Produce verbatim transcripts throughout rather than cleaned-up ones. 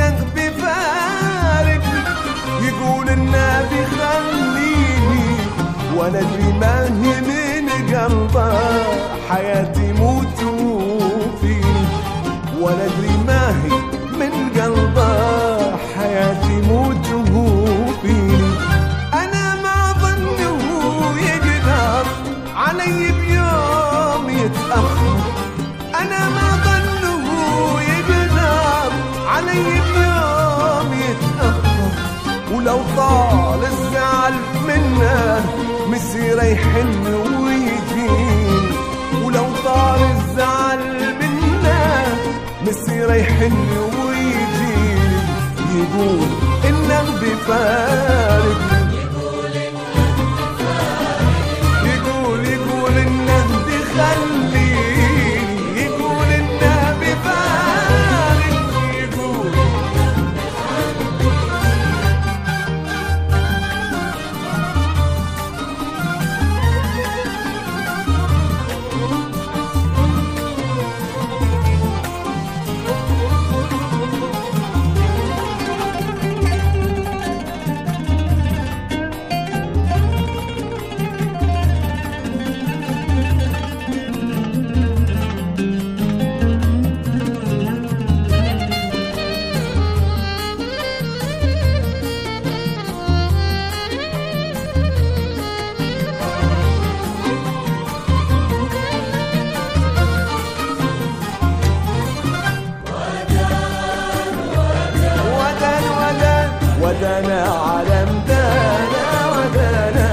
انه بفارقني، يقول انه بيخليني وانا ادري ما هي من قلبه حياتي موت فيني، وانا ادري ما هي من قلبه حياتي موت فيني. انا ما ظنه يقدر علي بيوم يتأخر، انا ما ظنه يقدر علي بيوم يتأخر، ولو طال الزعل منه مسيره يحن ويجيني، ولو طال الزعل منه مسيره يحن ويجيني، يقول انه بفارقني، يقول يقول انه بخليني، يقول انه بفارقني، يقول ودانا عالم دانا ودانا،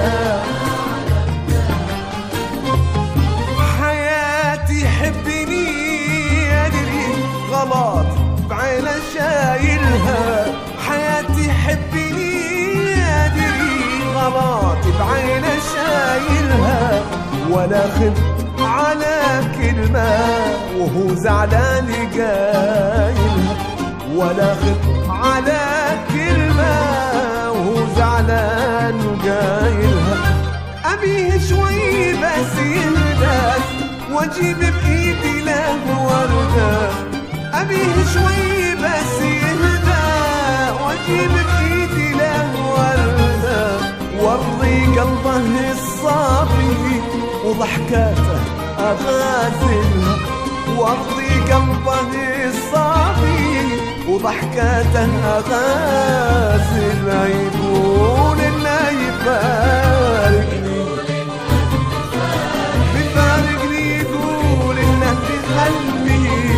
حياتي حبني أدري غلط بعينه شايلها، حياتي حبني أدري غلط بعينه شايلها، ولا خف على كلمة وهو زعلان قايلها، ولا خف على كلمة وهو زعلان قايلها. أبيه شوي بس يهدى واجيب بإيدي له وردة، أبيه شوي بس يهدى واجيب بإيدي له وردة، وارضي قلبه الصافي وضحكاته أغازلها، وارضي قلبه الصافي وضحكاته أغازل، يقول إنه يفارقني، بيفارقني، يقول إنه بيخليني،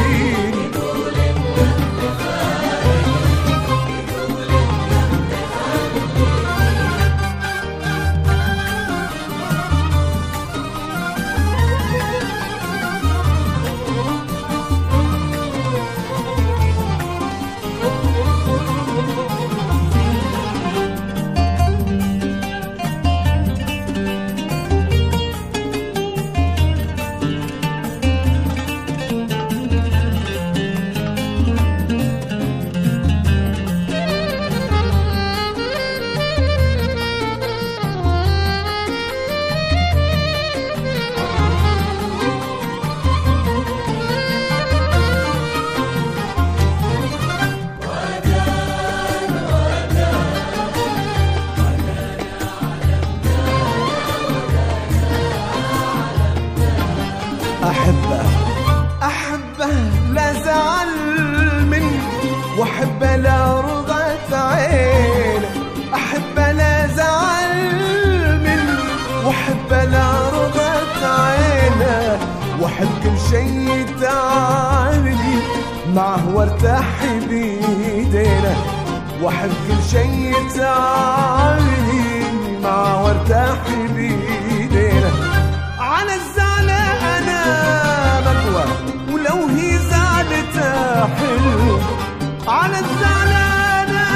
أحبه أحبه لا زعل مني، وأحبه لا رضت عينه، أحبه لا زعل مني، وأحبه لا رضت عينه، وأحب كل شي تعالي معه وارتاح بيدينا، وأحب كل شي تعالي معه وارتاح بيدينا. على الزعلة أنا مقوى ولو هي زعلتها حلو، على الزعلة أنا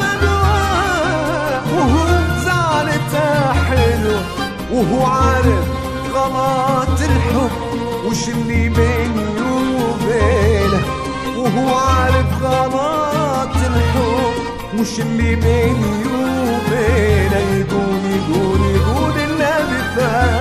مقوى وهو زعلتها حلو، وهو عارف غلط الحب وش اللي بيني وبينه، وهو عارف غلط الحب وش اللي بيني وبينه، يقول يقول يقول إنه بفارق